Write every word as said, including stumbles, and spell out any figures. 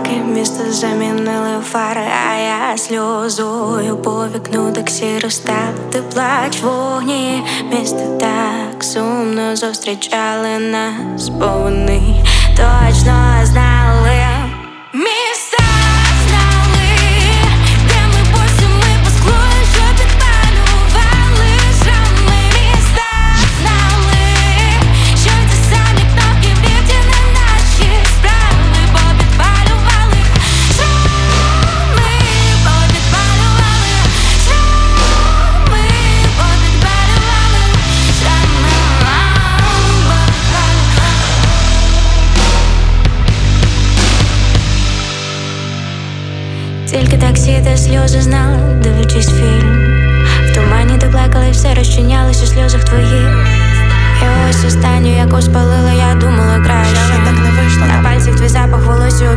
ліхтарики, місто замінили фари, а я сльозою по вікну таксі розстав. Ти плач вогні, місто так сумно зустрічали нас, бо вони точно знали. Міста знали, де ми босими по склу, що підпалювали шрами. Міста знали, що ті самі кнопки в ліфті на наші справи, бо підпалювали шрами, бо підпалювали шрами, бо підпалювали шрами, бо тільки таксі та сльози знали, дивлячись фільм. В тумані ти плакала і все розчинялось у сльозах твоїх. І ось останню, яку спалила, я думала краще. Але так не вийшло. На пальцях твій запах волосся